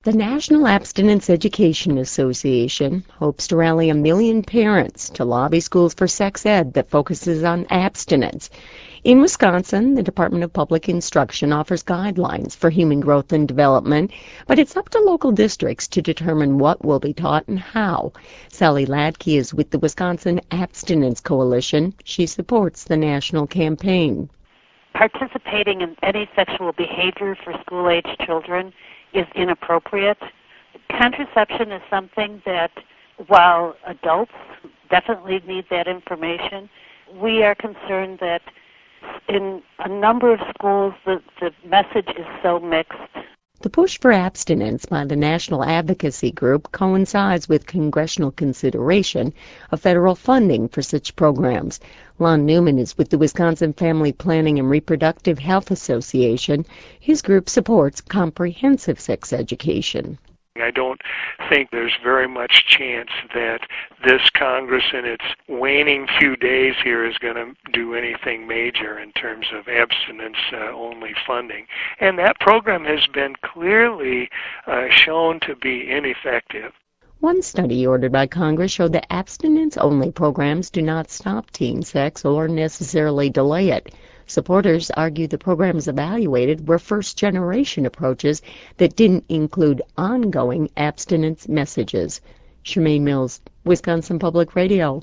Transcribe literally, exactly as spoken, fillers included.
The National Abstinence Education Association hopes to rally a million parents to lobby schools for sex ed that focuses on abstinence. In Wisconsin, the Department of Public Instruction offers guidelines for human growth and development, but it's up to local districts to determine what will be taught and how. Sally Ladke is with the Wisconsin Abstinence Coalition. She supports the national campaign. Participating in any sexual behavior for school-age children is inappropriate. Contraception is something that, while adults definitely need that information, we are concerned that in a number of schools the, the message is so mixed. The push for abstinence by the National Advocacy Group coincides with congressional consideration of federal funding for such programs. Lon Newman is with the Wisconsin Family Planning and Reproductive Health Association. His group supports comprehensive sex education. I don't think there's very much chance that this Congress in its waning few days here is going to do anything major in terms of abstinence-only uh, funding. And that program has been clearly uh, shown to be ineffective. One study ordered by Congress showed that abstinence-only programs do not stop teen sex or necessarily delay it. Supporters argue the programs evaluated were first-generation approaches that didn't include ongoing abstinence messages. Charmaine Mills, Wisconsin Public Radio.